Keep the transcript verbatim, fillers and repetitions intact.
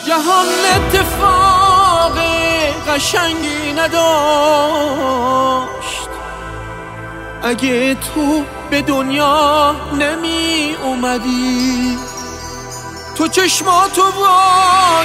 جهان اتفاق قشنگی نداشت اگه تو به دنیا نمی اومدی. تو چشماتو